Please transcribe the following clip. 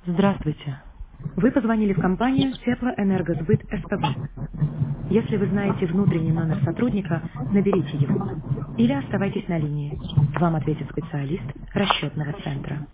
Здравствуйте. Вы позвонили в компанию Теплоэнергосбыт СПБ. Если вы знаете внутренний номер сотрудника, наберите его. Или оставайтесь на линии. Вам ответит специалист расчетного центра.